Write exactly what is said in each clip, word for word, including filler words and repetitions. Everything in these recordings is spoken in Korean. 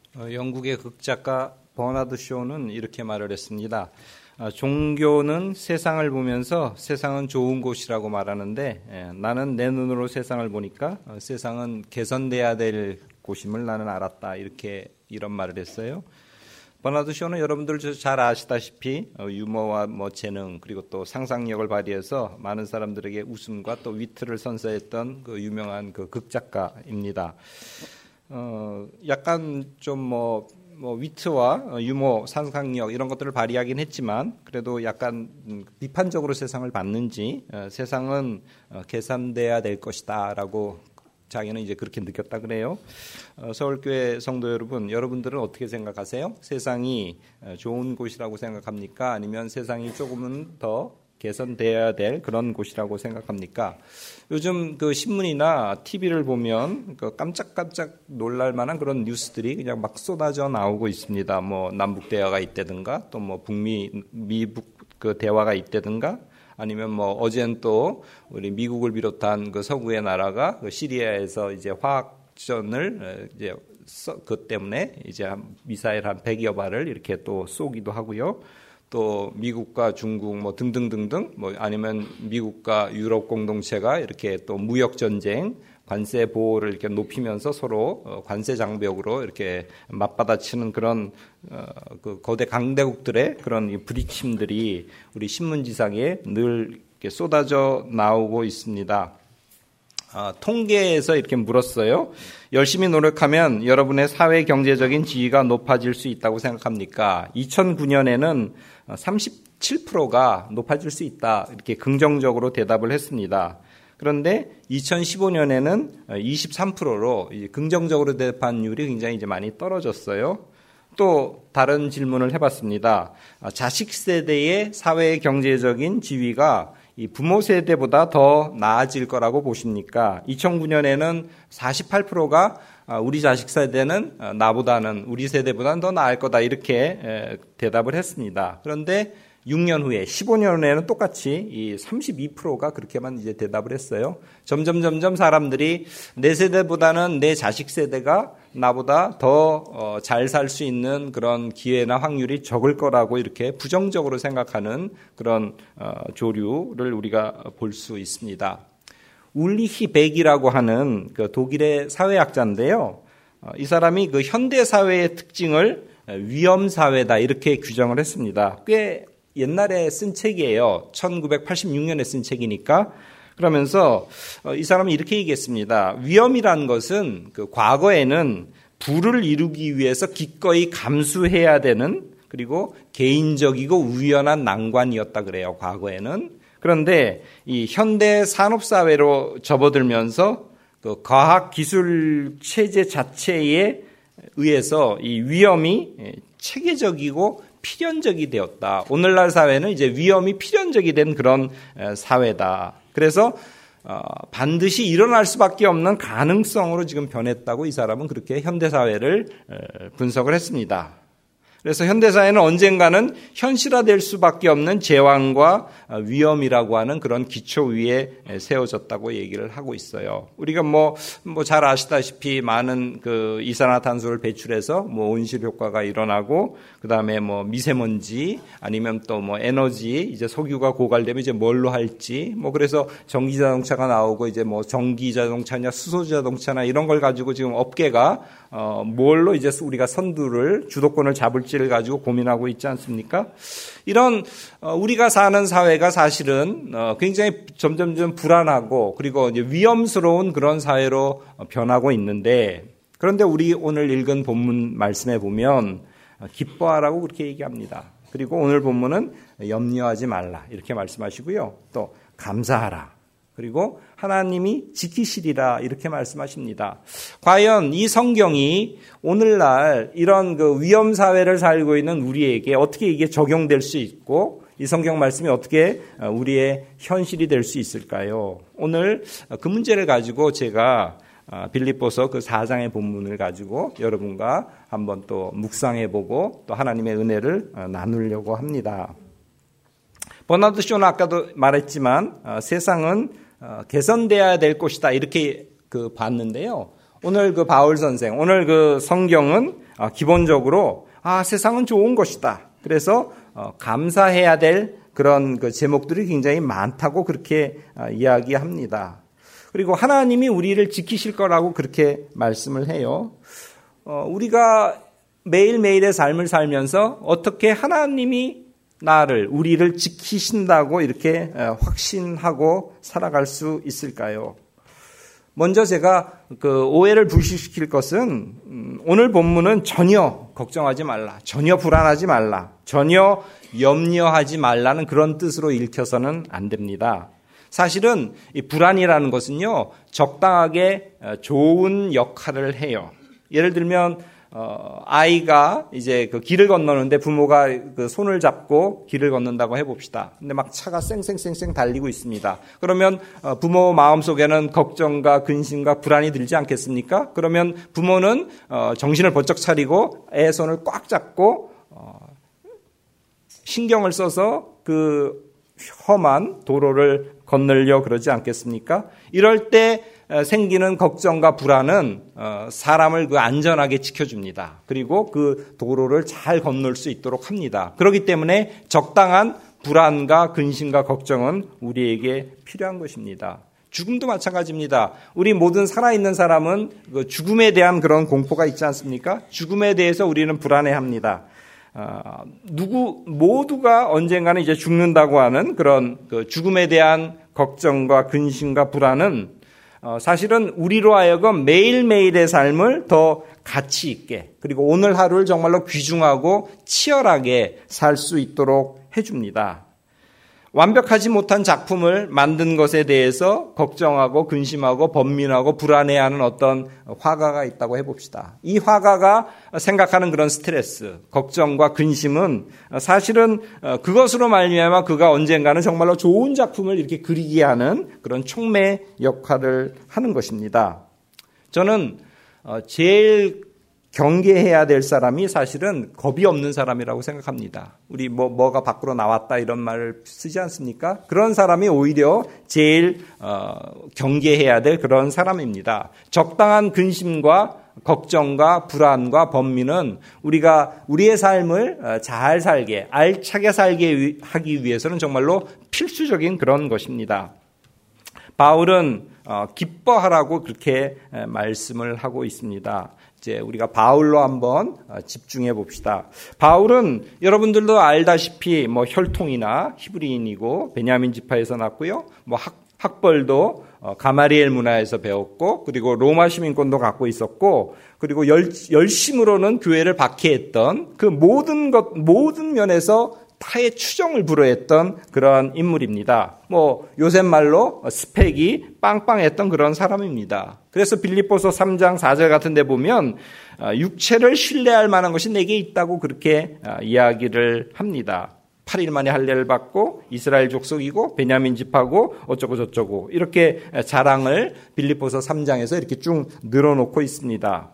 어, 영국의 극작가 버나드 쇼는 이렇게 말을 했습니다. 어, 종교는 세상을 보면서 세상은 좋은 곳이라고 말하는데 예, 나는 내 눈으로 세상을 보니까 어, 세상은 개선돼야 될 곳임을 나는 알았다. 이렇게 이런 말을 했어요. 버나드 쇼는 여러분들 잘 아시다시피 어, 유머와 뭐 재능 그리고 또 상상력을 발휘해서 많은 사람들에게 웃음과 또 위트를 선사했던 그 유명한 그 극작가입니다. 어, 약간 좀 뭐, 뭐, 위트와 유머, 상상력 이런 것들을 발휘하긴 했지만 그래도 약간 비판적으로 세상을 봤는지 어, 세상은 어, 개선돼야 될 것이다 라고 자기는 이제 그렇게 느꼈다 그래요. 어, 서울교회 성도 여러분, 여러분들은 어떻게 생각하세요? 세상이 좋은 곳이라고 생각합니까? 아니면 세상이 조금은 더 개선돼야 될 그런 곳이라고 생각합니까? 요즘 그 신문이나 티비를 보면 그 깜짝깜짝 놀랄 만한 그런 뉴스들이 그냥 막 쏟아져 나오고 있습니다. 뭐 남북 대화가 있다든가 또 뭐 북미 미북 그 대화가 있다든가 아니면 뭐 어제는 또 우리 미국을 비롯한 그 서구의 나라가 그 시리아에서 이제 화학전을 이제 그 때문에 이제 미사일 한 백여 발을 이렇게 또 쏘기도 하고요. 또 미국과 중국 뭐 등등등등 뭐 아니면 미국과 유럽 공동체가 이렇게 또 무역 전쟁, 관세 보호를 이렇게 높이면서 서로 관세 장벽으로 이렇게 맞받아치는 그런 어, 그 거대 강대국들의 그런 부딪힘들이 우리 신문지상에 늘 이렇게 쏟아져 나오고 있습니다. 아, 통계에서 이렇게 물었어요. 열심히 노력하면 여러분의 사회 경제적인 지위가 높아질 수 있다고 생각합니까? 이천구 년에는 삼십칠 퍼센트가 높아질 수 있다. 이렇게 긍정적으로 대답을 했습니다. 그런데 이천십오 년에는 이십삼 퍼센트로 긍정적으로 대답한율이 굉장히 이제 많이 떨어졌어요. 또 다른 질문을 해봤습니다. 자식 세대의 사회 경제적인 지위가 이 부모 세대보다 더 나아질 거라고 보십니까? 이천구 년에는 사십팔 퍼센트가 우리 자식 세대는 나보다는 우리 세대보다는 더 나을 거다 이렇게 대답을 했습니다. 그런데 육 년 후에 십오 년 후에는 똑같이 이 삼십이 퍼센트가 그렇게만 이제 대답을 했어요. 점점 점점 사람들이 내 세대보다는 내 자식 세대가 나보다 더 잘 살 수 있는 그런 기회나 확률이 적을 거라고 이렇게 부정적으로 생각하는 그런 조류를 우리가 볼 수 있습니다. 울리히 백이라고 하는 그 독일의 사회학자인데요. 이 사람이 그 현대 사회의 특징을 위험 사회다 이렇게 규정을 했습니다. 꽤 옛날에 쓴 책이에요. 천구백팔십육 년에 쓴 책이니까. 그러면서 이 사람은 이렇게 얘기했습니다. 위험이란 것은 그 과거에는 부를 이루기 위해서 기꺼이 감수해야 되는 그리고 개인적이고 우연한 난관이었다 그래요. 과거에는. 그런데 이 현대 산업 사회로 접어들면서 그 과학 기술 체제 자체에 의해서 이 위험이 체계적이고 필연적이 되었다. 오늘날 사회는 이제 위험이 필연적이 된 그런 사회다. 그래서 반드시 일어날 수밖에 없는 가능성으로 지금 변했다고 이 사람은 그렇게 현대 사회를 분석을 했습니다. 그래서 현대사회는 언젠가는 현실화될 수밖에 없는 재앙과 위험이라고 하는 그런 기초 위에 세워졌다고 얘기를 하고 있어요. 우리가 뭐, 뭐 잘 아시다시피 많은 그 이산화탄소를 배출해서 뭐 온실 효과가 일어나고 그 다음에 뭐 미세먼지 아니면 또 뭐 에너지 이제 석유가 고갈되면 이제 뭘로 할지 뭐 그래서 전기 자동차가 나오고 이제 뭐 전기 자동차냐 수소 자동차나 이런 걸 가지고 지금 업계가 어 뭘로 이제 우리가 선두를 주도권을 잡을지를 가지고 고민하고 있지 않습니까? 이런 어 우리가 사는 사회가 사실은 어 굉장히 점점점 불안하고 그리고 이제 위험스러운 그런 사회로 변하고 있는데 그런데 우리 오늘 읽은 본문 말씀에 보면 기뻐하라고 그렇게 얘기합니다. 그리고 오늘 본문은 염려하지 말라 이렇게 말씀하시고요. 또 감사하라. 그리고 하나님이 지키시리라 이렇게 말씀하십니다. 과연 이 성경이 오늘날 이런 그 위험 사회를 살고 있는 우리에게 어떻게 이게 적용될 수 있고 이 성경 말씀이 어떻게 우리의 현실이 될 수 있을까요? 오늘 그 문제를 가지고 제가 빌립보서 그 사 장의 본문을 가지고 여러분과 한번 또 묵상해보고 또 하나님의 은혜를 나누려고 합니다. 버나드 쇼는 아까도 말했지만 세상은 개선돼야 될 것이다 이렇게 그 봤는데요. 오늘 그 바울 선생, 오늘 그 성경은 기본적으로 아, 세상은 좋은 것이다. 그래서 감사해야 될 그런 그 제목들이 굉장히 많다고 그렇게 이야기합니다. 그리고 하나님이 우리를 지키실 거라고 그렇게 말씀을 해요. 우리가 매일매일의 삶을 살면서 어떻게 하나님이 나를, 우리를 지키신다고 이렇게 확신하고 살아갈 수 있을까요? 먼저 제가 그 오해를 불식시킬 것은 오늘 본문은 전혀 걱정하지 말라, 전혀 불안하지 말라, 전혀 염려하지 말라는 그런 뜻으로 읽혀서는 안 됩니다. 사실은 이 불안이라는 것은요, 적당하게 좋은 역할을 해요. 예를 들면 어, 아이가 이제 그 길을 건너는데 부모가 그 손을 잡고 길을 건넌다고 해봅시다. 근데 막 차가 쌩쌩쌩쌩 달리고 있습니다. 그러면 어, 부모 마음속에는 걱정과 근심과 불안이 들지 않겠습니까? 그러면 부모는 어, 정신을 번쩍 차리고 애 손을 꽉 잡고 어, 신경을 써서 그 험한 도로를 건너려 그러지 않겠습니까? 이럴 때 생기는 걱정과 불안은 사람을 그 안전하게 지켜줍니다. 그리고 그 도로를 잘 건널 수 있도록 합니다. 그렇기 때문에 적당한 불안과 근심과 걱정은 우리에게 필요한 것입니다. 죽음도 마찬가지입니다. 우리 모든 살아있는 사람은 죽음에 대한 그런 공포가 있지 않습니까? 죽음에 대해서 우리는 불안해합니다. 어, 누구 모두가 언젠가는 이제 죽는다고 하는 그런 그 죽음에 대한 걱정과 근심과 불안은 어, 사실은 우리로 하여금 매일매일의 삶을 더 가치 있게, 그리고 오늘 하루를 정말로 귀중하고 치열하게 살 수 있도록 해줍니다. 완벽하지 못한 작품을 만든 것에 대해서 걱정하고 근심하고 번민하고 불안해하는 어떤 화가가 있다고 해봅시다. 이 화가가 생각하는 그런 스트레스, 걱정과 근심은 사실은 그것으로 말미암아 그가 언젠가는 정말로 좋은 작품을 이렇게 그리게 하는 그런 촉매 역할을 하는 것입니다. 저는 제일 경계해야 될 사람이 사실은 겁이 없는 사람이라고 생각합니다. 우리 뭐, 뭐가 밖으로 나왔다 이런 말을 쓰지 않습니까? 그런 사람이 오히려 제일, 어, 경계해야 될 그런 사람입니다. 적당한 근심과 걱정과 불안과 번민은 우리가 우리의 삶을 잘 살게, 알차게 살게 하기 위해서는 정말로 필수적인 그런 것입니다. 바울은 어, 기뻐하라고 그렇게 말씀을 하고 있습니다. 이제 우리가 바울로 한번 집중해 봅시다. 바울은 여러분들도 알다시피 뭐 혈통이나 히브리인이고 베냐민 지파에서 났고요. 뭐 학, 학벌도 가마리엘 문화에서 배웠고, 그리고 로마 시민권도 갖고 있었고, 그리고 열, 열심으로는 교회를 박해했던 그 모든 것, 모든 면에서 타의 추정을 불허했던 그런 인물입니다. 뭐 요새 말로 스펙이 빵빵했던 그런 사람입니다. 그래서 빌립보서 삼 장 사 절 같은 데 보면 육체를 신뢰할 만한 것이 내게 있다고 그렇게 이야기를 합니다. 팔 일 만에 할례를 받고 이스라엘 족속이고 베냐민 지파고 어쩌고 저쩌고 이렇게 자랑을 빌립보서 삼 장에서 이렇게 쭉 늘어놓고 있습니다.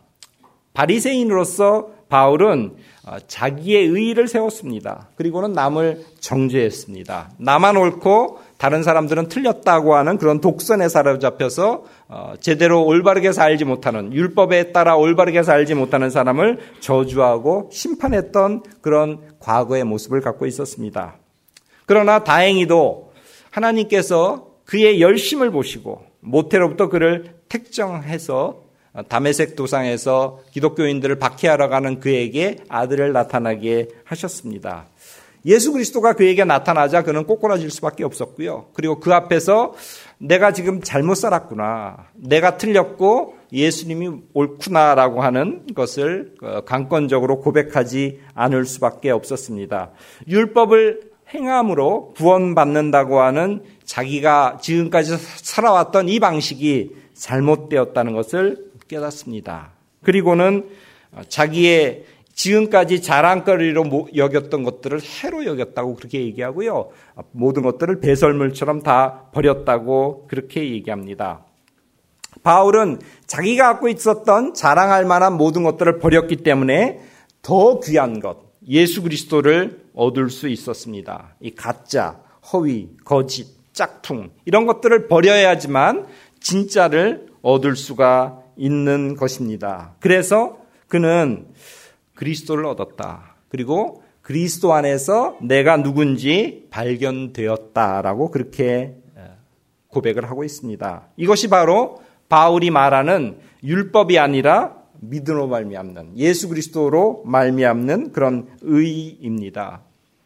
바리새인으로서 바울은 자기의 의의를 세웠습니다. 그리고는 남을 정죄했습니다. 나만 옳고 다른 사람들은 틀렸다고 하는 그런 독선에 사로잡혀서 제대로 올바르게 살지 못하는, 율법에 따라 올바르게 살지 못하는 사람을 저주하고 심판했던 그런 과거의 모습을 갖고 있었습니다. 그러나 다행히도 하나님께서 그의 열심을 보시고 모태로부터 그를 택정해서 다메섹 도상에서 기독교인들을 박해하러 가는 그에게 아들을 나타나게 하셨습니다. 예수 그리스도가 그에게 나타나자 그는 꼬꾸라질 수밖에 없었고요. 그리고 그 앞에서 내가 지금 잘못 살았구나, 내가 틀렸고 예수님이 옳구나라고 하는 것을 강권적으로 고백하지 않을 수밖에 없었습니다. 율법을 행함으로 구원받는다고 하는 자기가 지금까지 살아왔던 이 방식이 잘못되었다는 것을 깨닫습니다. 그리고는 자기의 지금까지 자랑거리로 여겼던 것들을 해로 여겼다고 그렇게 얘기하고요. 모든 것들을 배설물처럼 다 버렸다고 그렇게 얘기합니다. 바울은 자기가 갖고 있었던 자랑할 만한 모든 것들을 버렸기 때문에 더 귀한 것, 예수 그리스도를 얻을 수 있었습니다. 이 가짜, 허위, 거짓, 짝퉁 이런 것들을 버려야지만 진짜를 얻을 수가 있는 것입니다. 그래서 그는 그리스도를 얻었다. 그리고 그리스도 안에서 내가 누군지 발견되었다라고 그렇게 고백을 하고 있습니다. 이것이 바로 바울이 말하는 율법이 아니라 믿음으로 말미암는, 예수 그리스도로 말미암는 그런 의입니다.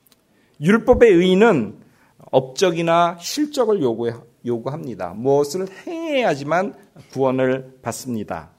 율법의 의는 업적이나 실적을 요구, 요구합니다. 무엇을 행해야지만 구원을 받습니다.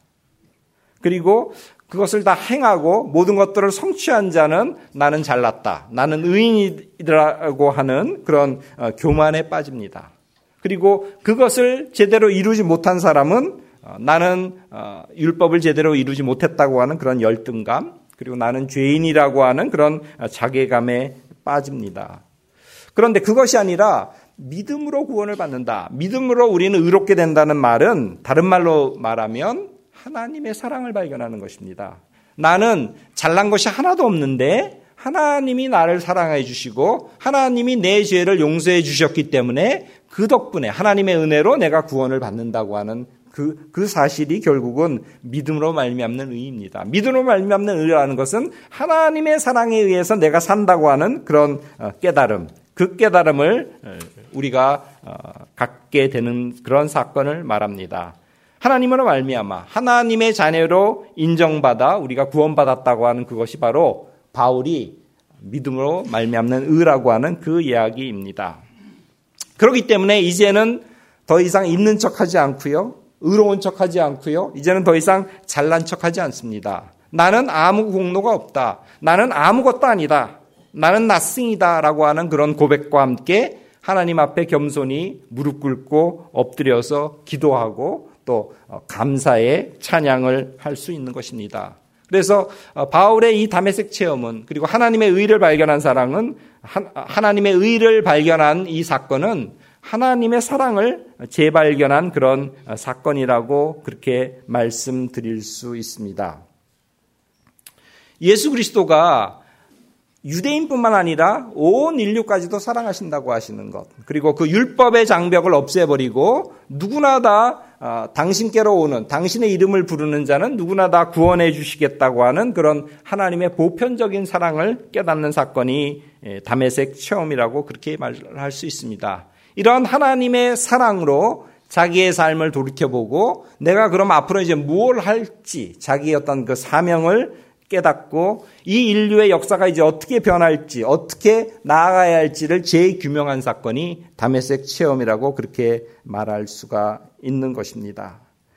그리고 그것을 다 행하고 모든 것들을 성취한 자는 나는 잘났다, 나는 의인이라고 하는 그런 교만에 빠집니다. 그리고 그것을 제대로 이루지 못한 사람은 나는 율법을 제대로 이루지 못했다고 하는 그런 열등감, 그리고 나는 죄인이라고 하는 그런 자괴감에 빠집니다. 그런데 그것이 아니라 믿음으로 구원을 받는다, 믿음으로 우리는 의롭게 된다는 말은 다른 말로 말하면 하나님의 사랑을 발견하는 것입니다. 나는 잘난 것이 하나도 없는데 하나님이 나를 사랑해 주시고 하나님이 내 죄를 용서해 주셨기 때문에 그 덕분에 하나님의 은혜로 내가 구원을 받는다고 하는 그, 그 사실이 결국은 믿음으로 말미암는 의입니다. 믿음으로 말미암는 의라는 것은 하나님의 사랑에 의해서 내가 산다고 하는 그런 깨달음, 그 깨달음을 우리가 갖게 되는 그런 사건을 말합니다. 하나님으로 말미암아 하나님의 자녀로 인정받아 우리가 구원받았다고 하는 그것이 바로 바울이 믿음으로 말미암는 의라고 하는 그 이야기입니다. 그렇기 때문에 이제는 더 이상 있는 척하지 않고요, 의로운 척하지 않고요, 이제는 더 이상 잘난 척하지 않습니다. 나는 아무 공로가 없다, 나는 아무것도 아니다, 나는 nothing이다라고 하는 그런 고백과 함께 하나님 앞에 겸손히 무릎 꿇고 엎드려서 기도하고 또 감사의 찬양을 할 수 있는 것입니다. 그래서 바울의 이 다메섹 체험은, 그리고 하나님의 의를 발견한 사랑은, 하나님의 의를 발견한 이 사건은 하나님의 사랑을 재발견한 그런 사건이라고 그렇게 말씀드릴 수 있습니다. 예수 그리스도가 유대인뿐만 아니라 온 인류까지도 사랑하신다고 하시는 것, 그리고 그 율법의 장벽을 없애버리고 누구나 다 당신께로 오는, 당신의 이름을 부르는 자는 누구나 다 구원해 주시겠다고 하는 그런 하나님의 보편적인 사랑을 깨닫는 사건이 다메섹 체험이라고 그렇게 말할 수 있습니다. 이런 하나님의 사랑으로 자기의 삶을 돌이켜보고 내가 그럼 앞으로 이제 무엇을 할지, 자기의 어떤 그 사명을 깨닫고 이 인류의 역사가 이제 어떻게 변할지, 어떻게 나아가야 할지를 재규명한 사건이 다메섹 체험이라고 그렇게 말할 수가 있는 것입니다.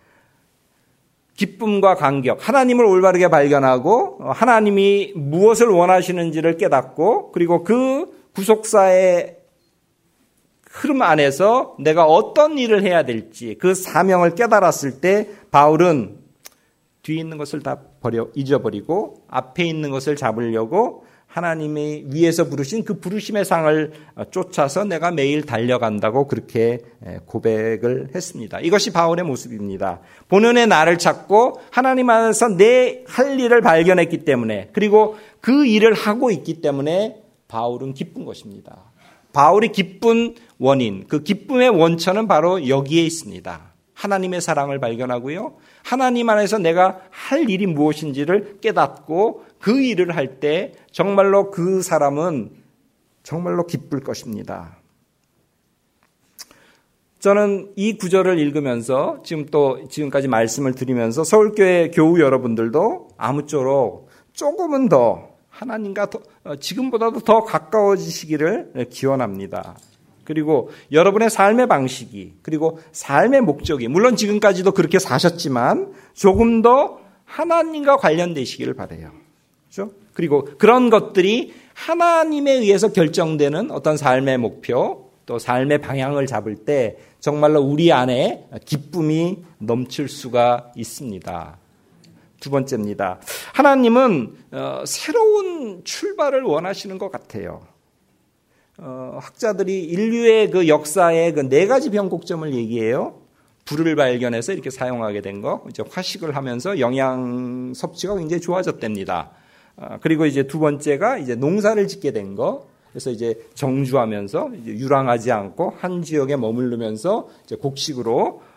기쁨과 감격, 하나님을 올바르게 발견하고 하나님이 무엇을 원하시는지를 깨닫고, 그리고 그 구속사의 흐름 안에서 내가 어떤 일을 해야 될지 그 사명을 깨달았을 때 바울은 뒤에 있는 것을 다 버려 잊어버리고 앞에 있는 것을 잡으려고 하나님이 위에서 부르신 그 부르심의 상을 쫓아서 내가 매일 달려간다고 그렇게 고백을 했습니다. 이것이 바울의 모습입니다. 본연의 나를 찾고 하나님 안에서 내 할 일을 발견했기 때문에, 그리고 그 일을 하고 있기 때문에 바울은 기쁜 것입니다. 바울이 기쁜 원인, 그 기쁨의 원천은 바로 여기에 있습니다. 하나님의 사랑을 발견하고요, 하나님 안에서 내가 할 일이 무엇인지를 깨닫고 그 일을 할 때 정말로 그 사람은 정말로 기쁠 것입니다. 저는 이 구절을 읽으면서 지금 또 지금까지 말씀을 드리면서 서울교회 교우 여러분들도 아무쪼록 조금은 더 하나님과 더, 지금보다도 더 가까워지시기를 기원합니다. 그리고 여러분의 삶의 방식이, 그리고 삶의 목적이, 물론 지금까지도 그렇게 사셨지만 조금 더 하나님과 관련되시기를 바라요. 그렇죠? 그리고 그런 것들이 하나님에 의해서 결정되는 어떤 삶의 목표, 또 삶의 방향을 잡을 때 정말로 우리 안에 기쁨이 넘칠 수가 있습니다. 두 번째입니다. 하나님은 새로운 출발을 원하시는 것 같아요. 어, 학자들이 인류의 그 역사의 그 네 가지 변곡점을 얘기해요. 불을 발견해서 이렇게 사용하게 된 거, 이제 화식을 하면서 영양 섭취가 굉장히 좋아졌답니다. 어, 그리고 이제 두 번째가 이제 농사를 짓게 된 거, 그래서 이제 정주하면서 이제 유랑하지 않고 한 지역에 머무르면서 이제 곡식으로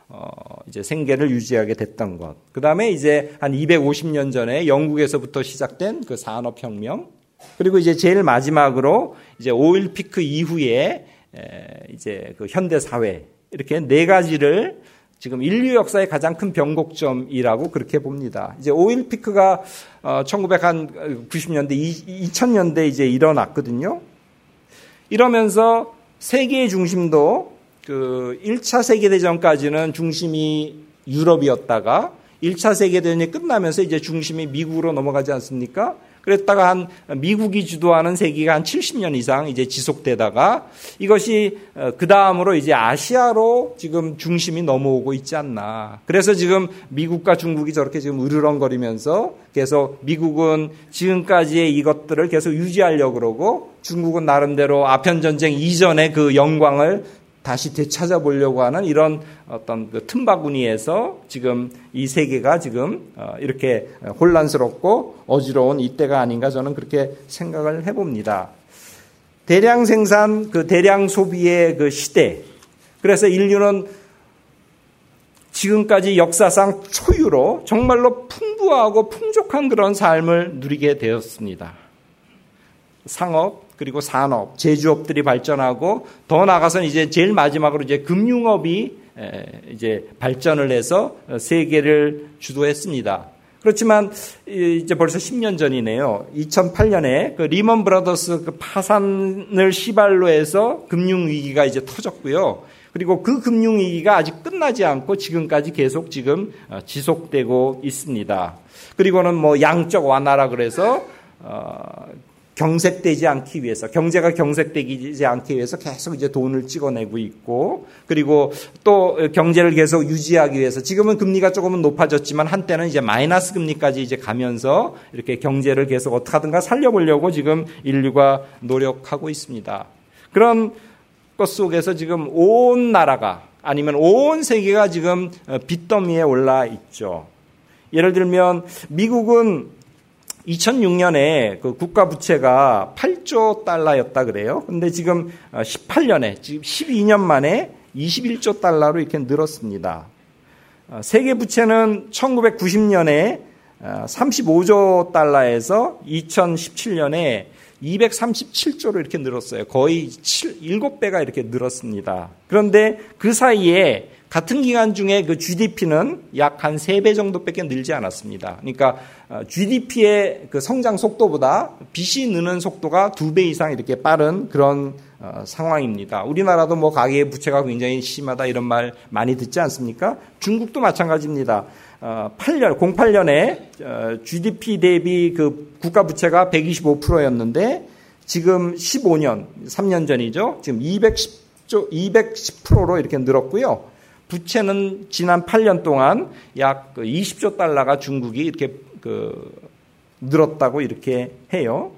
어, 이제 생계를 유지하게 됐던 것. 그 다음에 이제 한 이백오십 년 전에 영국에서부터 시작된 그 산업혁명. 그리고 이제 제일 마지막으로 이제 오일 피크 이후에 에, 이제 그 현대사회. 이렇게 네 가지를 지금 인류 역사의 가장 큰 변곡점이라고 그렇게 봅니다. 이제 오일 피크가 어, 천구백구십 년대, 이천 년대 이제 일어났거든요. 이러면서 세계의 중심도 그 일 차 세계대전까지는 중심이 유럽이었다가 일 차 세계대전이 끝나면서 이제 중심이 미국으로 넘어가지 않습니까? 그랬다가 한 미국이 주도하는 세기가 한 칠십 년 이상 이제 지속되다가 이것이 그 다음으로 이제 아시아로 지금 중심이 넘어오고 있지 않나. 그래서 지금 미국과 중국이 저렇게 지금 으르렁거리면서 계속 미국은 지금까지의 이것들을 계속 유지하려고 그러고 중국은 나름대로 아편전쟁 이전의 그 영광을 다시 되찾아보려고 하는 이런 어떤 그 틈바구니에서 지금 이 세계가 지금 이렇게 혼란스럽고 어지러운 이때가 아닌가 저는 그렇게 생각을 해봅니다. 대량 생산, 그 대량 소비의 그 시대. 그래서 인류는 지금까지 역사상 초유로 정말로 풍부하고 풍족한 그런 삶을 누리게 되었습니다. 상업, 그리고 산업, 제조업들이 발전하고 더 나아가서는 이제 제일 마지막으로 이제 금융업이 이제 발전을 해서 세계를 주도했습니다. 그렇지만 이제 벌써 십 년 전이네요. 이천팔 년에 그 리먼 브라더스 그 파산을 시발로 해서 금융 위기가 이제 터졌고요. 그리고 그 금융 위기가 아직 끝나지 않고 지금까지 계속 지금 지속되고 있습니다. 그리고는 뭐 양적 완화라 그래서 어 경색되지 않기 위해서, 경제가 경색되지 않기 위해서 계속 이제 돈을 찍어내고 있고, 그리고 또 경제를 계속 유지하기 위해서 지금은 금리가 조금은 높아졌지만 한때는 이제 마이너스 금리까지 이제 가면서 이렇게 경제를 계속 어떻게 하든가 살려보려고 지금 인류가 노력하고 있습니다. 그런 것 속에서 지금 온 나라가 아니면 온 세계가 지금 빚더미에 올라 있죠. 예를 들면 미국은 이천육 년에 그 국가 부채가 팔조 달러였다 그래요. 근데 지금 십팔 년에, 지금 십이 년 만에 이십일조 달러로 이렇게 늘었습니다. 세계 부채는 천구백구십 년에 삼십오조 달러에서 이천십칠 년에 이백삼십칠조로 이렇게 늘었어요. 거의 칠, 일곱 배가 이렇게 늘었습니다. 그런데 그 사이에 같은 기간 중에 그 지디피는 약 한 세 배 정도밖에 늘지 않았습니다. 그러니까 지디피의 그 성장 속도보다 빚이 느는 속도가 두 배 이상 이렇게 빠른 그런 어, 상황입니다. 우리나라도 뭐 가계 부채가 굉장히 심하다 이런 말 많이 듣지 않습니까? 중국도 마찬가지입니다. 어, 팔 년, 공팔 년에 어, 지디피 대비 그 국가 부채가 백이십오 퍼센트였는데 지금 십오 년, 삼 년 전이죠. 지금 이백십조, 이백십 퍼센트로 이렇게 늘었고요. 부채는 지난 팔 년 동안 약 이십조 달러가 중국이 이렇게 그 늘었다고 이렇게 해요.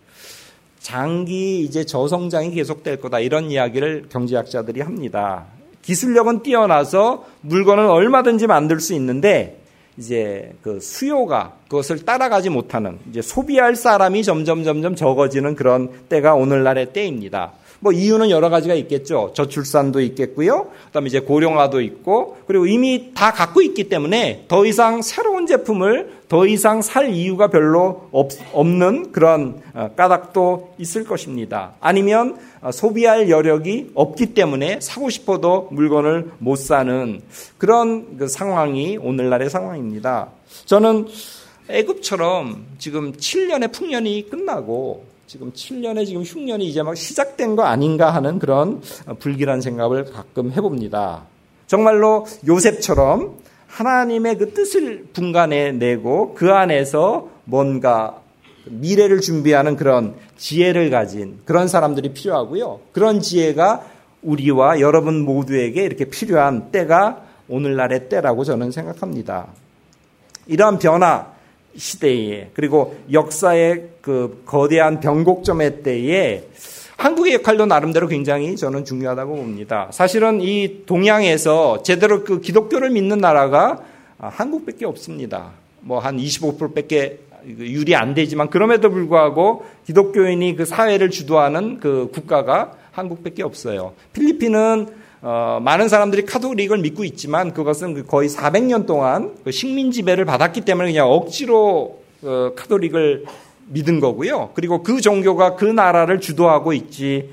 장기 이제 저성장이 계속될 거다 이런 이야기를 경제학자들이 합니다. 기술력은 뛰어나서 물건을 얼마든지 만들 수 있는데 이제 그 수요가 그것을 따라가지 못하는 이제 소비할 사람이 점점 점점 적어지는 그런 때가 오늘날의 때입니다. 뭐 이유는 여러 가지가 있겠죠. 저출산도 있겠고요. 그다음에 이제 고령화도 있고 그리고 이미 다 갖고 있기 때문에 더 이상 새로운 제품을 더 이상 살 이유가 별로 없, 없는 그런 까닭도 있을 것입니다. 아니면 소비할 여력이 없기 때문에 사고 싶어도 물건을 못 사는 그런 그 상황이 오늘날의 상황입니다. 저는 애굽처럼 지금 칠 년의 풍년이 끝나고 지금 칠 년에 지금 흉년이 이제 막 시작된 거 아닌가 하는 그런 불길한 생각을 가끔 해봅니다. 정말로 요셉처럼 하나님의 그 뜻을 분간해 내고 그 안에서 뭔가 미래를 준비하는 그런 지혜를 가진 그런 사람들이 필요하고요. 그런 지혜가 우리와 여러분 모두에게 이렇게 필요한 때가 오늘날의 때라고 저는 생각합니다. 이러한 변화 시대에 그리고 역사의 그 거대한 변곡점의 때에 한국의 역할도 나름대로 굉장히 저는 중요하다고 봅니다. 사실은 이 동양에서 제대로 그 기독교를 믿는 나라가 한국밖에 없습니다. 뭐 한 이십오 퍼센트밖에 유리 안 되지만 그럼에도 불구하고 기독교인이 그 사회를 주도하는 그 국가가 한국밖에 없어요. 필리핀은 어, 많은 사람들이 카톨릭을 믿고 있지만 그것은 거의 사백 년 동안 그 식민 지배를 받았기 때문에 그냥 억지로 어, 카톨릭을 믿은 거고요. 그리고 그 종교가 그 나라를 주도하고 있지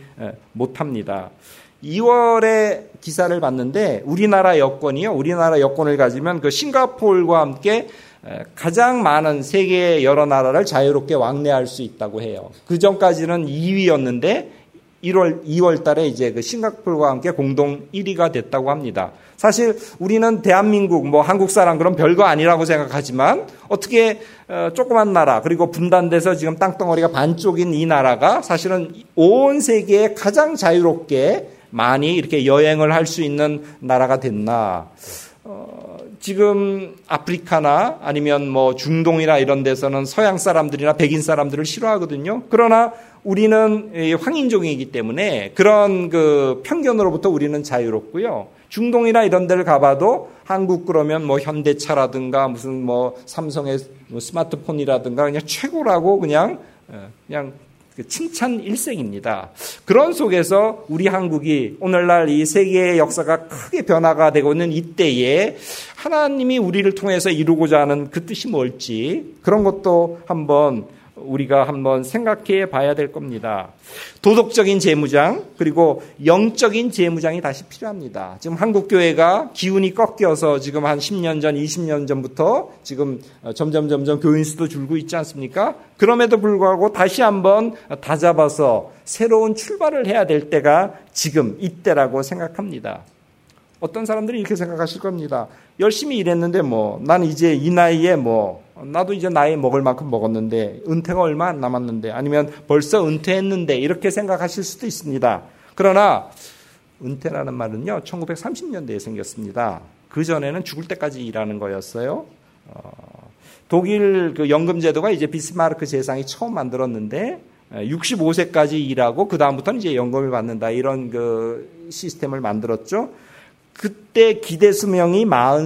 못합니다. 이월에 기사를 봤는데 우리나라 여권이요. 우리나라 여권을 가지면 그 싱가포르와 함께 가장 많은 세계의 여러 나라를 자유롭게 왕래할 수 있다고 해요. 그 전까지는 이 위였는데 일월, 이월 달에 이제 그 싱가포르와 함께 공동 일 위가 됐다고 합니다. 사실 우리는 대한민국, 뭐 한국 사람 그런 별거 아니라고 생각하지만 어떻게 조그만 나라 그리고 분단돼서 지금 땅덩어리가 반쪽인 이 나라가 사실은 온 세계에 가장 자유롭게 많이 이렇게 여행을 할 수 있는 나라가 됐나. 어, 지금 아프리카나 아니면 뭐 중동이나 이런 데서는 서양 사람들이나 백인 사람들을 싫어하거든요. 그러나 우리는 황인종이기 때문에 그런 그 편견으로부터 우리는 자유롭고요. 중동이나 이런 데를 가봐도 한국 그러면 뭐 현대차라든가 무슨 뭐 삼성의 뭐 스마트폰이라든가 그냥 최고라고 그냥 그냥 칭찬 일색입니다. 그런 속에서 우리 한국이 오늘날 이 세계의 역사가 크게 변화가 되고 있는 이때에 하나님이 우리를 통해서 이루고자 하는 그 뜻이 뭘지 그런 것도 한번 우리가 한번 생각해 봐야 될 겁니다. 도덕적인 재무장 그리고 영적인 재무장이 다시 필요합니다. 지금 한국교회가 기운이 꺾여서 지금 한 십 년 전, 이십 년 전부터 지금 점점 점점 교인 수도 줄고 있지 않습니까? 그럼에도 불구하고 다시 한번 다잡아서 새로운 출발을 해야 될 때가 지금 이때라고 생각합니다. 어떤 사람들이 이렇게 생각하실 겁니다. 열심히 일했는데 뭐 난 이제 이 나이에 뭐 나도 이제 나이 먹을 만큼 먹었는데 은퇴가 얼마 안 남았는데 아니면 벌써 은퇴했는데 이렇게 생각하실 수도 있습니다. 그러나 은퇴라는 말은요 천구백삼십 년대에 생겼습니다. 그 전에는 죽을 때까지 일하는 거였어요. 어, 독일 그 연금 제도가 이제 비스마르크 제상이 처음 만들었는데 육십오 세까지 일하고 그 다음부터는 이제 연금을 받는다 이런 그 시스템을 만들었죠. 그때 기대 수명이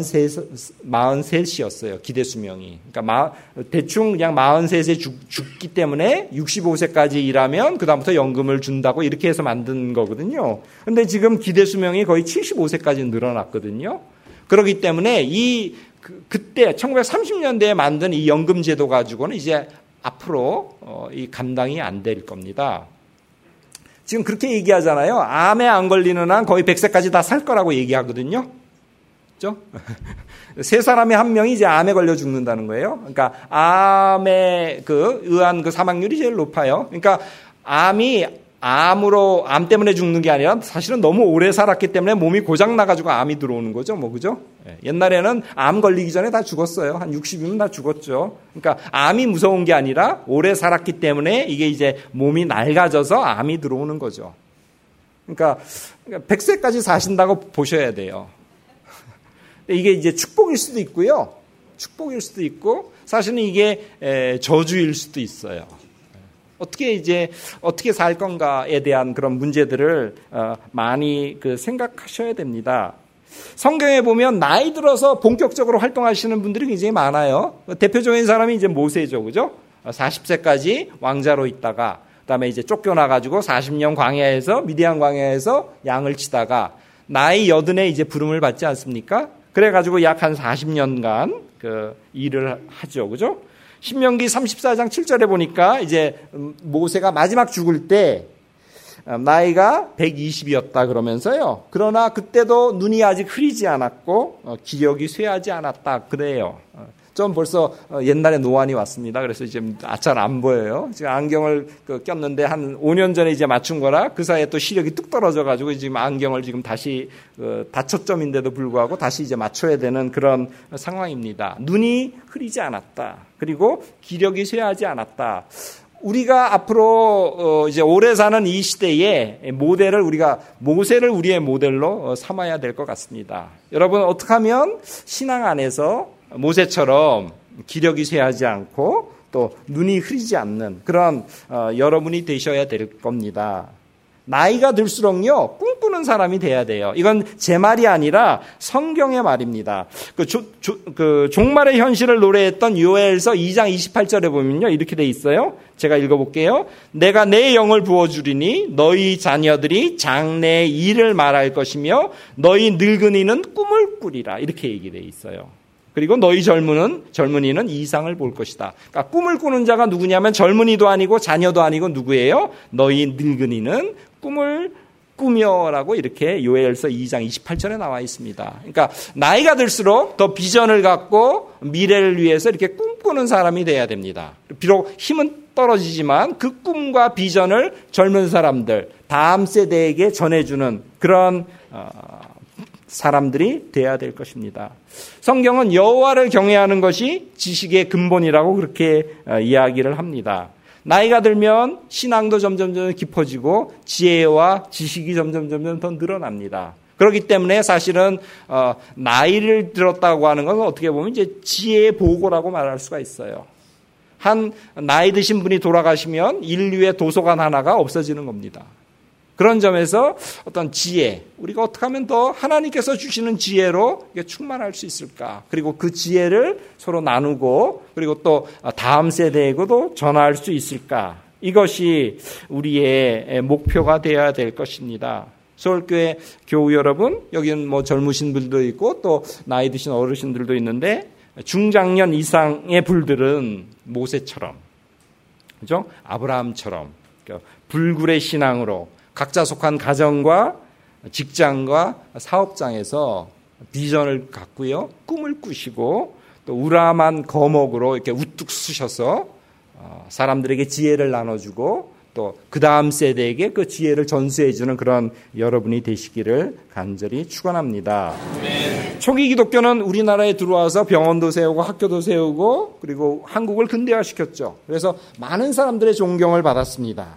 마흔셋이었어요. 기대 수명이. 그러니까 대충 그냥 마흔셋에 죽, 죽기 때문에 육십오 세까지 일하면 그다음부터 연금을 준다고 이렇게 해서 만든 거거든요. 근데 지금 기대 수명이 거의 칠십오 세까지 늘어났거든요. 그렇기 때문에 이 그, 그때 천구백삼십 년대에 만든 이 연금 제도 가지고는 이제 앞으로 어, 이 감당이 안 될 겁니다. 지금 그렇게 얘기하잖아요. 암에 안 걸리는 한 거의 백 세까지 다 살 거라고 얘기하거든요. 그렇죠? 세 사람에 한 명이 이제 암에 걸려 죽는다는 거예요. 그러니까 암에 그 의한 그 사망률이 제일 높아요. 그러니까 암이 암으로 암 때문에 죽는 게 아니라 사실은 너무 오래 살았기 때문에 몸이 고장 나가지고 암이 들어오는 거죠. 뭐 그죠? 옛날에는 암 걸리기 전에 다 죽었어요. 한 육십이면 다 죽었죠. 그러니까 암이 무서운 게 아니라 오래 살았기 때문에 이게 이제 몸이 낡아져서 암이 들어오는 거죠. 그러니까 백 세까지 사신다고 보셔야 돼요. 이게 이제 축복일 수도 있고요. 축복일 수도 있고 사실은 이게 저주일 수도 있어요. 어떻게 이제 어떻게 살 건가에 대한 그런 문제들을 많이 그 생각하셔야 됩니다. 성경에 보면 나이 들어서 본격적으로 활동하시는 분들이 굉장히 많아요. 대표적인 사람이 이제 모세죠, 그죠? 사십 세까지 왕자로 있다가 그다음에 이제 쫓겨나가지고 사십 년 광야에서 미디안 광야에서 양을 치다가 나이 여든에 이제 부름을 받지 않습니까? 그래가지고 약 한 사십 년간 그 일을 하죠, 그죠? 신명기 삼십사 장 칠 절에 보니까 이제 모세가 마지막 죽을 때 나이가 백이십이었다 그러면서요. 그러나 그때도 눈이 아직 흐리지 않았고 기력이 쇠하지 않았다 그래요. 좀 벌써 옛날에 노안이 왔습니다. 그래서 이제 잘 안 보여요. 지금 안경을 꼈는데 한 오 년 전에 이제 맞춘 거라 그 사이에 또 시력이 뚝 떨어져가지고 지금 안경을 지금 다시 다초점인데도 불구하고 다시 이제 맞춰야 되는 그런 상황입니다. 눈이 흐리지 않았다. 그리고 기력이 쇠하지 않았다. 우리가 앞으로 이제 오래 사는 이 시대에 모델을 우리가 모세를 우리의 모델로 삼아야 될 것 같습니다. 여러분 어떻게 하면 신앙 안에서 모세처럼 기력이 쇠하지 않고 또 눈이 흐리지 않는 그런 어, 여러분이 되셔야 될 겁니다. 나이가 들수록요, 꿈꾸는 사람이 돼야 돼요. 이건 제 말이 아니라 성경의 말입니다. 그, 조, 조, 그 종말의 현실을 노래했던 요엘서 이 장 이십팔 절에 보면요, 이렇게 돼 있어요. 제가 읽어볼게요. 내가 내 영을 부어주리니 너희 자녀들이 장래의 일을 말할 것이며 너희 늙은이는 꿈을 꾸리라. 이렇게 얘기돼 있어요. 그리고 너희 젊은은, 젊은이는 이상을 볼 것이다. 그러니까 꿈을 꾸는 자가 누구냐면 젊은이도 아니고 자녀도 아니고 누구예요? 너희 늙은이는 꿈을 꾸며라고 이렇게 요엘서 이 장 이십팔 절에 나와 있습니다. 그러니까 나이가 들수록 더 비전을 갖고 미래를 위해서 이렇게 꿈꾸는 사람이 돼야 됩니다. 비록 힘은 떨어지지만 그 꿈과 비전을 젊은 사람들, 다음 세대에게 전해주는 그런 어, 사람들이 돼야 될 것입니다. 성경은 여호와를 경외하는 것이 지식의 근본이라고 그렇게 이야기를 합니다. 나이가 들면 신앙도 점점 깊어지고 지혜와 지식이 점점 점점 더 늘어납니다. 그렇기 때문에 사실은 어, 나이를 들었다고 하는 것은 어떻게 보면 이제 지혜의 보고라고 말할 수가 있어요. 한 나이 드신 분이 돌아가시면 인류의 도서관 하나가 없어지는 겁니다. 그런 점에서 어떤 지혜, 우리가 어떻게 하면 더 하나님께서 주시는 지혜로 충만할 수 있을까? 그리고 그 지혜를 서로 나누고 그리고 또 다음 세대에게도 전할 수 있을까? 이것이 우리의 목표가 되어야 될 것입니다. 서울교회 교우 여러분, 여기는 뭐 젊으신 분들도 있고 또 나이 드신 어르신들도 있는데 중장년 이상의 분들은 모세처럼, 그죠? 아브라함처럼 불굴의 신앙으로 각자 속한 가정과 직장과 사업장에서 비전을 갖고요, 꿈을 꾸시고 또 우람한 거목으로 이렇게 우뚝 서셔서 사람들에게 지혜를 나눠주고 또 그 다음 세대에게 그 지혜를 전수해주는 그런 여러분이 되시기를 간절히 축원합니다. 네. 초기 기독교는 우리나라에 들어와서 병원도 세우고 학교도 세우고 그리고 한국을 근대화시켰죠. 그래서 많은 사람들의 존경을 받았습니다.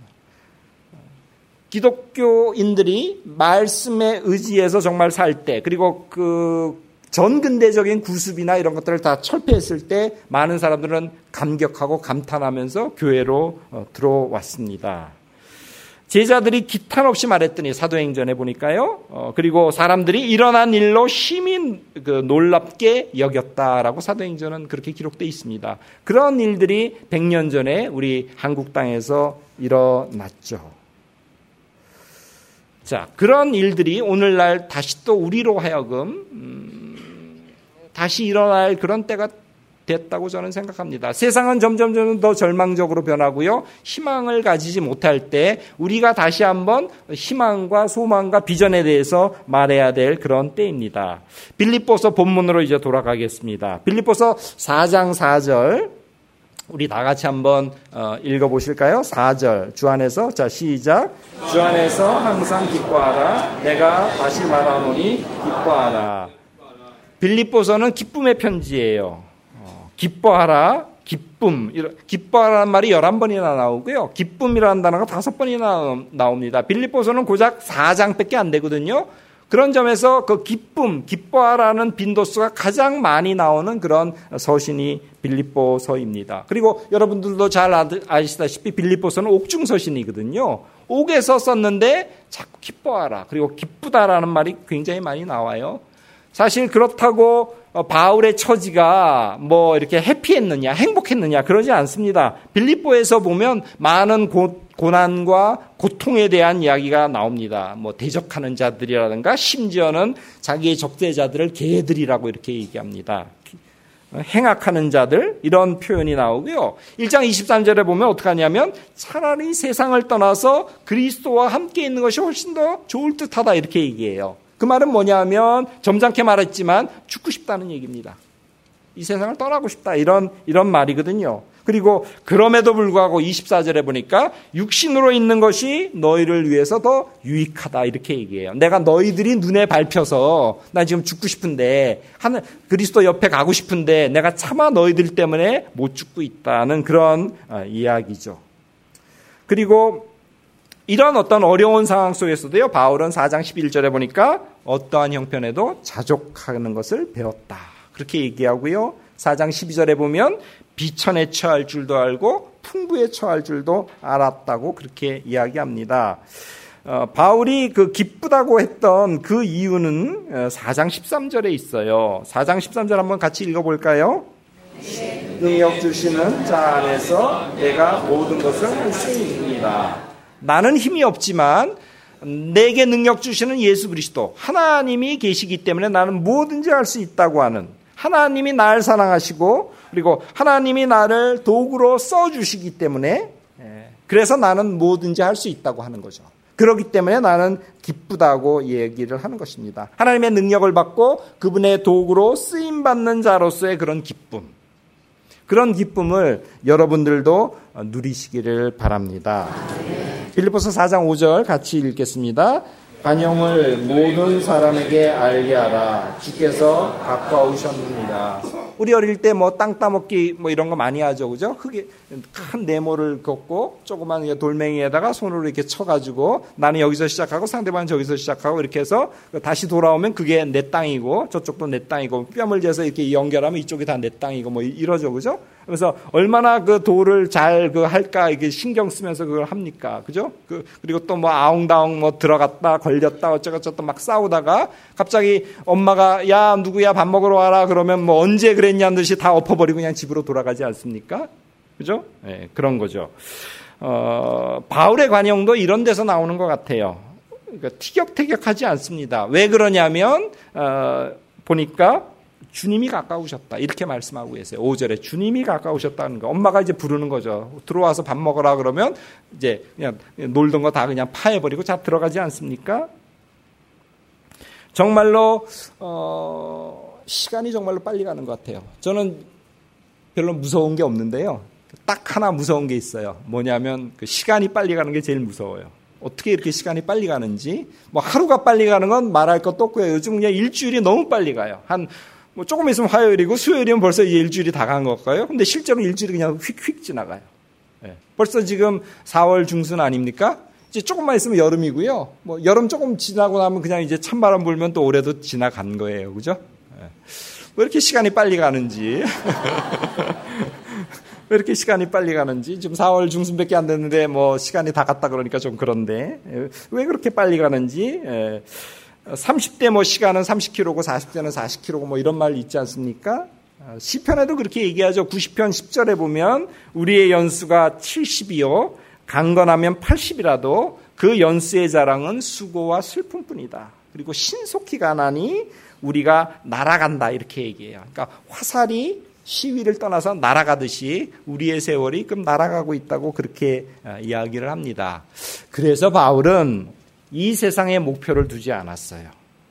기독교인들이 말씀에 의지해서 정말 살 때, 그리고 그 전근대적인 구습이나 이런 것들을 다 철폐했을 때 많은 사람들은 감격하고 감탄하면서 교회로 들어왔습니다. 제자들이 기탄 없이 말했더니 사도행전에 보니까요. 어, 그리고 사람들이 일어난 일로 심히 그 놀랍게 여겼다라고 사도행전은 그렇게 기록되어 있습니다. 그런 일들이 백 년 전에 우리 한국 땅에서 일어났죠. 자, 그런 일들이 오늘날 다시 또 우리로 하여금 음, 다시 일어날 그런 때가 됐다고 저는 생각합니다. 세상은 점점 점점 더 절망적으로 변하고요. 희망을 가지지 못할 때 우리가 다시 한번 희망과 소망과 비전에 대해서 말해야 될 그런 때입니다. 빌립보서 본문으로 이제 돌아가겠습니다. 빌립보서 사 장 사 절 우리 다 같이 한번 읽어보실까요? 사 절 주 안에서, 자 시작. 주 안에서 항상 기뻐하라. 내가 다시 말하노니 기뻐하라. 빌립보서는 기쁨의 편지예요. 기뻐하라, 기쁨. 기뻐하라는 말이 열한 번이나 나오고요. 기쁨이라는 단어가 다섯 번이나 나옵니다. 빌립보서는 고작 사 장밖에 안 되거든요. 그런 점에서 그 기쁨, 기뻐하라는 빈도수가 가장 많이 나오는 그런 서신이 빌립보서입니다. 그리고 여러분들도 잘 아시다시피 빌립보서는 옥중서신이거든요. 옥에서 썼는데 자꾸 기뻐하라, 그리고 기쁘다라는 말이 굉장히 많이 나와요. 사실 그렇다고 바울의 처지가 뭐 이렇게 해피했느냐, 행복했느냐 그러지 않습니다. 빌립보에서 보면 많은 고, 고난과 고통에 대한 이야기가 나옵니다. 뭐 대적하는 자들이라든가 심지어는 자기의 적대자들을 개들이라고 이렇게 얘기합니다. 행악하는 자들, 이런 표현이 나오고요. 일 장 이십삼 절에 보면 어떻게 하냐면 차라리 세상을 떠나서 그리스도와 함께 있는 것이 훨씬 더 좋을 듯하다 이렇게 얘기해요. 그 말은 뭐냐면 점잖게 말했지만 죽고 싶다는 얘기입니다. 이 세상을 떠나고 싶다, 이런 이런 말이거든요. 그리고 그럼에도 불구하고 이십사 절에 보니까 육신으로 있는 것이 너희를 위해서 더 유익하다 이렇게 얘기해요. 내가 너희들이 눈에 밟혀서 나 지금 죽고 싶은데 하늘 그리스도 옆에 가고 싶은데 내가 차마 너희들 때문에 못 죽고 있다는 그런 이야기죠. 그리고 이런 어떤 어려운 상황 속에서도요, 바울은 사 장 십일 절에 보니까 어떠한 형편에도 자족하는 것을 배웠다 그렇게 얘기하고요. 사 장 십이 절에 보면 비천에 처할 줄도 알고 풍부에 처할 줄도 알았다고 그렇게 이야기합니다. 어, 바울이 그 기쁘다고 했던 그 이유는 사 장 십삼 절에 있어요. 사 장 십삼 절 한번 같이 읽어볼까요? 능력 주시는 자 안에서 내가 모든 것을 할 수 있습니다. 나는 힘이 없지만 내게 능력 주시는 예수 그리스도 하나님이 계시기 때문에 나는 뭐든지 할 수 있다고 하는, 하나님이 나를 사랑하시고 그리고 하나님이 나를 도구로 써주시기 때문에 그래서 나는 뭐든지 할 수 있다고 하는 거죠. 그렇기 때문에 나는 기쁘다고 얘기를 하는 것입니다. 하나님의 능력을 받고 그분의 도구로 쓰임받는 자로서의 그런 기쁨, 그런 기쁨을 여러분들도 누리시기를 바랍니다. 빌립보서 사 장 오 절 같이 읽겠습니다. 관용을 모든 사람에게 알게 하라. 주께서 가까우셨느니라. 우리 어릴 때 뭐 땅 따먹기 뭐 이런 거 많이 하죠, 그죠? 흙에 큰 네모를 걷고 조그만 돌멩이에다가 손으로 이렇게 쳐가지고 나는 여기서 시작하고 상대방은 저기서 시작하고 이렇게 해서 다시 돌아오면 그게 내 땅이고 저쪽도 내 땅이고 뺨을 재서 이렇게 연결하면 이쪽이 다 내 땅이고 뭐 이러죠, 그죠? 그래서 얼마나 그 돌을 잘 그 할까 이게 신경 쓰면서 그걸 합니까, 그죠? 그 그리고 또 뭐 아웅다웅 뭐 들어갔다 걸렸다 어쩌고저쩌고 막 싸우다가 갑자기 엄마가 야 누구야 밥 먹으러 와라 그러면 뭐 언제 그랬냐는 듯이 다 엎어버리고 그냥 집으로 돌아가지 않습니까? 그죠? 네, 그런 거죠. 어, 바울의 관용도 이런 데서 나오는 것 같아요. 그러니까 티격태격하지 않습니다. 왜 그러냐면 어, 보니까 주님이 가까우셨다 이렇게 말씀하고 계세요. 오 절에 주님이 가까우셨다는 거. 엄마가 이제 부르는 거죠. 들어와서 밥 먹으라 그러면 이제 그냥 놀던 거 다 그냥 파해버리고 자 들어가지 않습니까? 정말로 어, 시간이 정말로 빨리 가는 것 같아요. 저는 별로 무서운 게 없는데요. 딱 하나 무서운 게 있어요. 뭐냐면 그 시간이 빨리 가는 게 제일 무서워요. 어떻게 이렇게 시간이 빨리 가는지. 뭐 하루가 빨리 가는 건 말할 것도 없고요. 요즘 그냥 일주일이 너무 빨리 가요. 한 뭐 조금 있으면 화요일이고 수요일이면 벌써 이제 일주일이 다 간 걸까요? 근데 실제로 일주일이 그냥 휙휙 지나가요. 네. 벌써 지금 사월 중순 아닙니까? 이제 조금만 있으면 여름이고요. 뭐 여름 조금 지나고 나면 그냥 이제 찬바람 불면 또 올해도 지나간 거예요. 그죠? 네. 왜 이렇게 시간이 빨리 가는지. 왜 이렇게 시간이 빨리 가는지. 지금 사월 중순밖에 안 됐는데 뭐 시간이 다 갔다 그러니까 좀 그런데. 왜 그렇게 빨리 가는지. 예. 삼십 대 뭐 시간은 삼십 킬로미터고 사십 대는 사십 킬로미터고 뭐 이런 말 있지 않습니까? 시편에도 그렇게 얘기하죠. 구십 편 십 절에 보면 우리의 연수가 칠십이요 강건하면 팔십이라도 그 연수의 자랑은 수고와 슬픔뿐이다. 그리고 신속히 가나니 우리가 날아간다 이렇게 얘기해요. 그러니까 화살이 시위를 떠나서 날아가듯이 우리의 세월이 그럼 날아가고 있다고 그렇게 이야기를 합니다. 그래서 바울은 이 세상의 목표를 두지 않았어요.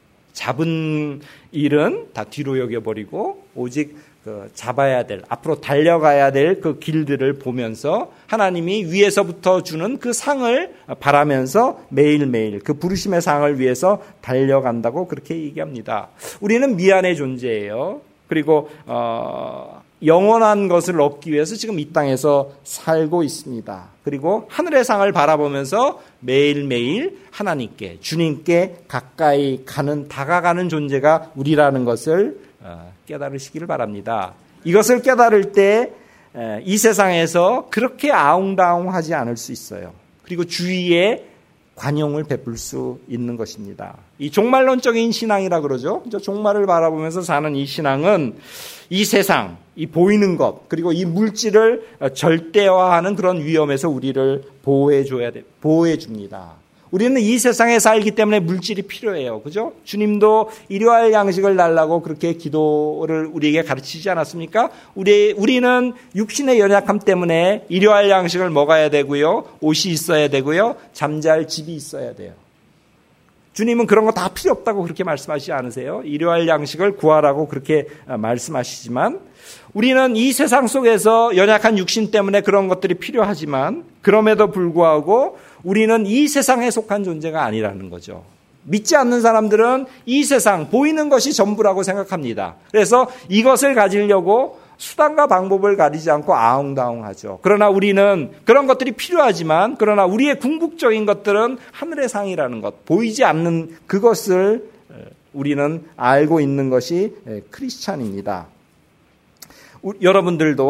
잡은 일은 다 뒤로 여겨버리고 오직 그 잡아야 될, 앞으로 달려가야 될 그 길들을 보면서 하나님이 위에서부터 주는 그 상을 바라면서 매일매일 그 부르심의 상을 위해서 달려간다고 그렇게 얘기합니다. 우리는 미안의 존재예요. 그리고 어, 영원한 것을 얻기 위해서 지금 이 땅에서 살고 있습니다. 그리고 하늘의 상을 바라보면서 매일매일 하나님께, 주님께 가까이 가는, 다가가는 존재가 우리라는 것을 깨달으시기를 바랍니다. 이것을 깨달을 때 이 세상에서 그렇게 아웅다웅하지 않을 수 있어요. 그리고 주위에 관용을 베풀 수 있는 것입니다. 이 종말론적인 신앙이라 그러죠. 종말을 바라보면서 사는 이 신앙은 이 세상, 이 보이는 것, 그리고 이 물질을 절대화하는 그런 위험에서 우리를 보호해 줘야 돼, 보호해 줍니다. 우리는 이 세상에 살기 때문에 물질이 필요해요. 그죠? 주님도 일용할 양식을 달라고 그렇게 기도를 우리에게 가르치지 않았습니까? 우리, 우리는 육신의 연약함 때문에 일용할 양식을 먹어야 되고요. 옷이 있어야 되고요. 잠잘 집이 있어야 돼요. 주님은 그런 거 다 필요 없다고 그렇게 말씀하시지 않으세요? 일용할 양식을 구하라고 그렇게 말씀하시지만 우리는 이 세상 속에서 연약한 육신 때문에 그런 것들이 필요하지만 그럼에도 불구하고 우리는 이 세상에 속한 존재가 아니라는 거죠. 믿지 않는 사람들은 이 세상, 보이는 것이 전부라고 생각합니다. 그래서 이것을 가지려고 수단과 방법을 가리지 않고 아웅다웅하죠. 그러나 우리는 그런 것들이 필요하지만 그러나 우리의 궁극적인 것들은 하늘의 상이라는 것, 보이지 않는 그것을 우리는 알고 있는 것이 크리스찬입니다. 여러분들도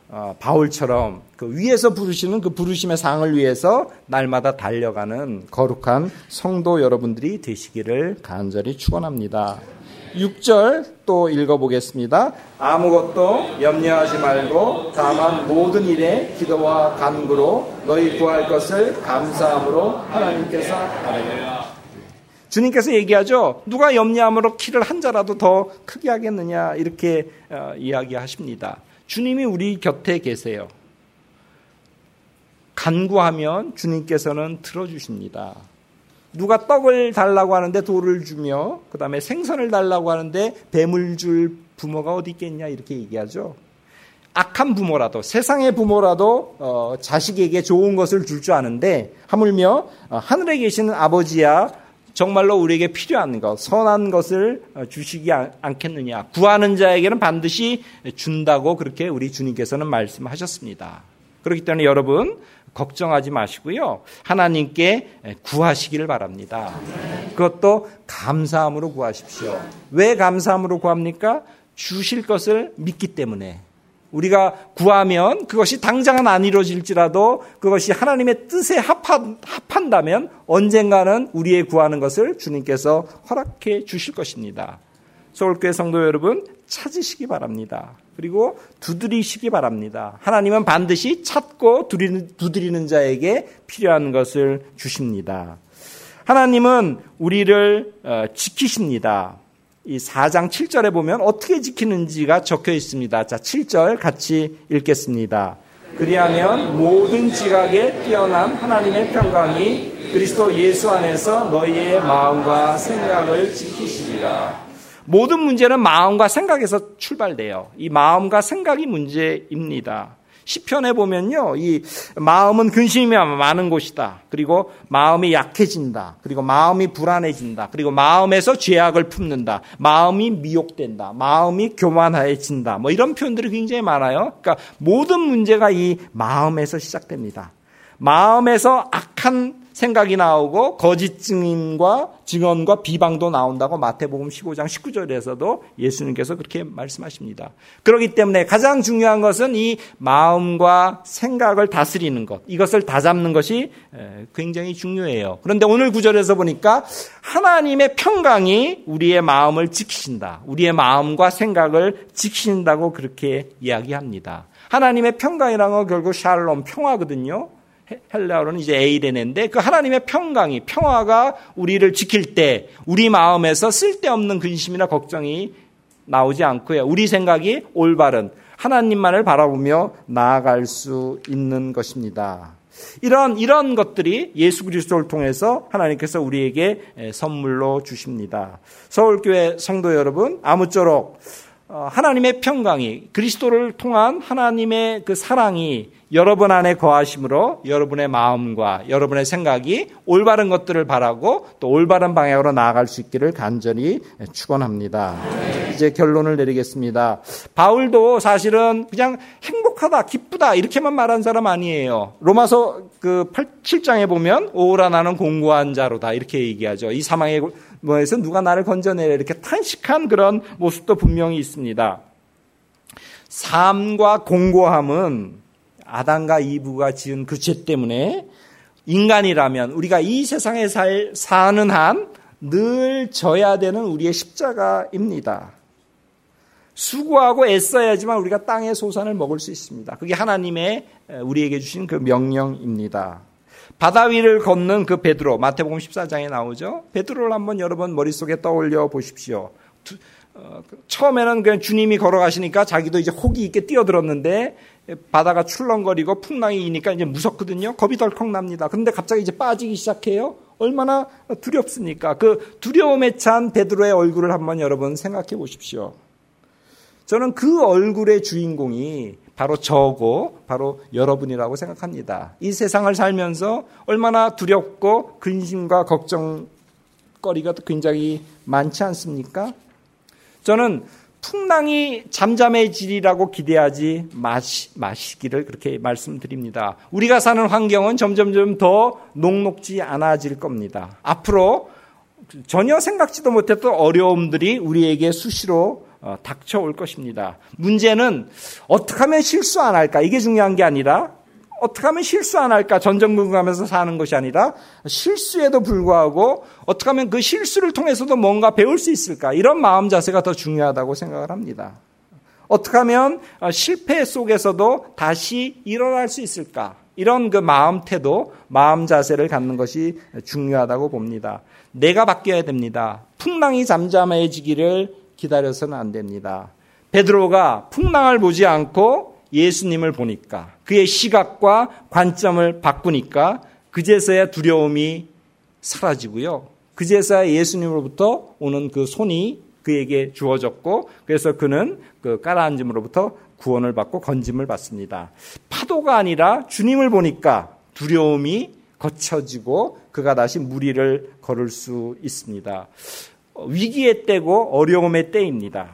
어, 바울처럼 그 위에서 부르시는 그 부르심의 상을 위해서 날마다 달려가는 거룩한 성도 여러분들이 되시기를 간절히 축원합니다. 육 절 또 읽어보겠습니다. 아무것도 염려하지 말고 다만 모든 일에 기도와 간구로 너희 구할 것을 감사함으로 하나님께서 아뢰라. 주님께서 얘기하죠. 누가 염려함으로 키를 한 자라도 더 크게 하겠느냐 이렇게 어, 이야기하십니다. 주님이 우리 곁에 계세요. 간구하면 주님께서는 들어주십니다. 누가 떡을 달라고 하는데 돌을 주며 그 다음에 생선을 달라고 하는데 뱀을 줄 부모가 어디 있겠냐 이렇게 얘기하죠. 악한 부모라도 세상의 부모라도 어, 자식에게 좋은 것을 줄 줄 아는데 하물며 어, 하늘에 계시는 아버지야 정말로 우리에게 필요한 것, 선한 것을 주시지 않겠느냐. 구하는 자에게는 반드시 준다고 그렇게 우리 주님께서는 말씀하셨습니다. 그렇기 때문에 여러분 걱정하지 마시고요. 하나님께 구하시기를 바랍니다. 그것도 감사함으로 구하십시오. 왜 감사함으로 구합니까? 주실 것을 믿기 때문에. 우리가 구하면 그것이 당장은 안 이루어질지라도 그것이 하나님의 뜻에 합한, 합한다면 언젠가는 우리의 구하는 것을 주님께서 허락해 주실 것입니다. 서울교회 성도 여러분 찾으시기 바랍니다. 그리고 두드리시기 바랍니다. 하나님은 반드시 찾고 두드리는, 두드리는 자에게 필요한 것을 주십니다. 하나님은 우리를 어, 지키십니다. 이 사 장 칠 절에 보면 어떻게 지키는지가 적혀 있습니다. 자, 칠 절 같이 읽겠습니다. 그리하면 모든 지각에 뛰어난 하나님의 평강이 그리스도 예수 안에서 너희의 마음과 생각을 지키시리라. 모든 문제는 마음과 생각에서 출발돼요. 이 마음과 생각이 문제입니다. 시편에 보면요, 이 마음은 근심이 많은 곳이다. 그리고 마음이 약해진다. 그리고 마음이 불안해진다. 그리고 마음에서 죄악을 품는다. 마음이 미혹된다. 마음이 교만해진다. 뭐 이런 표현들이 굉장히 많아요. 그러니까 모든 문제가 이 마음에서 시작됩니다. 마음에서 악한 생각이 나오고 거짓 증인과 증언과 비방도 나온다고 마태복음 십오 장 십구 절에서도 예수님께서 그렇게 말씀하십니다. 그렇기 때문에 가장 중요한 것은 이 마음과 생각을 다스리는 것, 이것을 다잡는 것이 굉장히 중요해요. 그런데 오늘 구절에서 보니까 하나님의 평강이 우리의 마음을 지키신다. 우리의 마음과 생각을 지키신다고 그렇게 이야기합니다. 하나님의 평강이라는 건 결국 샬롬, 평화거든요. 헬라어로는 이제 에이레네인데 그 하나님의 평강이 평화가 우리를 지킬 때 우리 마음에서 쓸데없는 근심이나 걱정이 나오지 않고요. 우리 생각이 올바른 하나님만을 바라보며 나아갈 수 있는 것입니다. 이런 이런 것들이 예수 그리스도를 통해서 하나님께서 우리에게 선물로 주십니다. 서울교회 성도 여러분, 아무쪼록 하나님의 평강이 그리스도를 통한 하나님의 그 사랑이 여러분 안에 거하심으로 여러분의 마음과 여러분의 생각이 올바른 것들을 바라고 또 올바른 방향으로 나아갈 수 있기를 간절히 축원합니다. 이제 결론을 내리겠습니다. 바울도 사실은 그냥 행복하다, 기쁘다 이렇게만 말한 사람 아니에요. 로마서 그 칠 장에 보면 오라 나는 공고한 자로다 이렇게 얘기하죠. 이 사망의 뭐에서 누가 나를 건져내려 이렇게 탄식한 그런 모습도 분명히 있습니다. 삶과 공고함은 아담과 이브가 지은 그 죄 때문에 인간이라면 우리가 이 세상에 살, 사는 한 늘 져야 되는 우리의 십자가입니다. 수고하고 애써야지만 우리가 땅의 소산을 먹을 수 있습니다. 그게 하나님의 우리에게 주신 그 명령입니다. 바다 위를 걷는 그 베드로, 마태복음 십사 장에 나오죠. 베드로를 한번 여러분 머릿속에 떠올려 보십시오. 두, 어, 처음에는 그냥 주님이 걸어가시니까 자기도 이제 호기 있게 뛰어들었는데 바다가 출렁거리고 풍랑이 이니까 이제 무섭거든요. 겁이 덜컥 납니다. 그런데 갑자기 이제 빠지기 시작해요. 얼마나 두렵습니까? 그 두려움에 찬 베드로의 얼굴을 한번 여러분 생각해 보십시오. 저는 그 얼굴의 주인공이 바로 저고 바로 여러분이라고 생각합니다. 이 세상을 살면서 얼마나 두렵고 근심과 걱정거리가 굉장히 많지 않습니까? 저는 풍랑이 잠잠해지리라고 기대하지 마시, 마시기를 그렇게 말씀드립니다. 우리가 사는 환경은 점점점 더 녹록지 않아질 겁니다. 앞으로 전혀 생각지도 못했던 어려움들이 우리에게 수시로 닥쳐올 것입니다. 문제는 어떻게 하면 실수 안 할까? 이게 중요한 게 아니라 어떻게 하면 실수 안 할까? 전전긍긍하면서 사는 것이 아니라 실수에도 불구하고 어떻게 하면 그 실수를 통해서도 뭔가 배울 수 있을까? 이런 마음 자세가 더 중요하다고 생각을 합니다. 어떻게 하면 실패 속에서도 다시 일어날 수 있을까? 이런 그 마음 태도, 마음 자세를 갖는 것이 중요하다고 봅니다. 내가 바뀌어야 됩니다. 풍랑이 잠잠해지기를 기다려서는 안 됩니다. 베드로가 풍랑을 보지 않고 예수님을 보니까 그의 시각과 관점을 바꾸니까 그제서야 두려움이 사라지고요. 그제서야 예수님으로부터 오는 그 손이 그에게 주어졌고 그래서 그는 그 가라앉음으로부터 구원을 받고 건짐을 받습니다. 파도가 아니라 주님을 보니까 두려움이 거쳐지고 그가 다시 무리를 걸을 수 있습니다. 위기의 때고 어려움의 때입니다.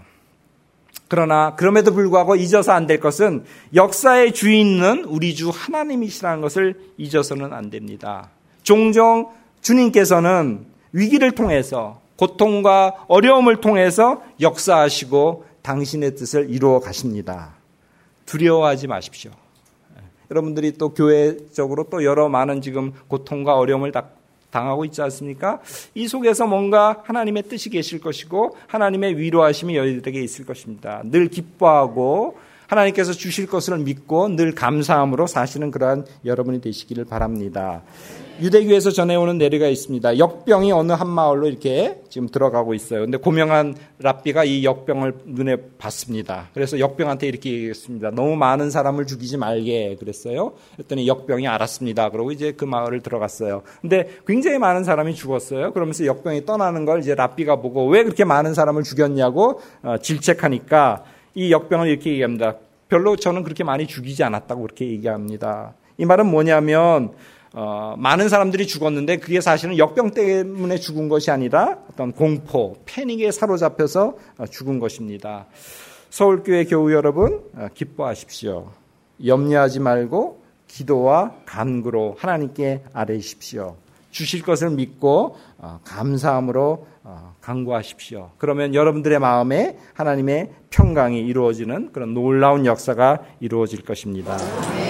그러나 그럼에도 불구하고 잊어서 안 될 것은 역사의 주인은 우리 주 하나님이시라는 것을 잊어서는 안 됩니다. 종종 주님께서는 위기를 통해서 고통과 어려움을 통해서 역사하시고 당신의 뜻을 이루어 가십니다. 두려워하지 마십시오. 여러분들이 또 교회적으로 또 여러 많은 지금 고통과 어려움을 당하고 있지 않습니까? 이 속에서 뭔가 하나님의 뜻이 계실 것이고 하나님의 위로하심이 너희들에게 있을 것입니다. 늘 기뻐하고 하나님께서 주실 것을 믿고 늘 감사함으로 사시는 그러한 여러분이 되시기를 바랍니다. 유대교에서 전해오는 내리가 있습니다. 역병이 어느 한 마을로 이렇게 지금 들어가고 있어요. 근데 고명한 랍비가 이 역병을 눈에 봤습니다. 그래서 역병한테 이렇게 얘기했습니다. 너무 많은 사람을 죽이지 말게 그랬어요. 그랬더니 역병이 알았습니다. 그러고 이제 그 마을을 들어갔어요. 근데 굉장히 많은 사람이 죽었어요. 그러면서 역병이 떠나는 걸 이제 랍비가 보고 왜 그렇게 많은 사람을 죽였냐고 어, 질책하니까 이 역병을 이렇게 얘기합니다. 별로 저는 그렇게 많이 죽이지 않았다고 그렇게 얘기합니다. 이 말은 뭐냐면 어, 많은 사람들이 죽었는데 그게 사실은 역병 때문에 죽은 것이 아니라 어떤 공포, 패닉에 사로잡혀서 죽은 것입니다. 서울교회 교우 여러분 기뻐하십시오. 염려하지 말고 기도와 간구로 하나님께 아뢰십시오. 주실 것을 믿고 감사함으로 간구하십시오. 그러면 여러분들의 마음에 하나님의 평강이 이루어지는 그런 놀라운 역사가 이루어질 것입니다.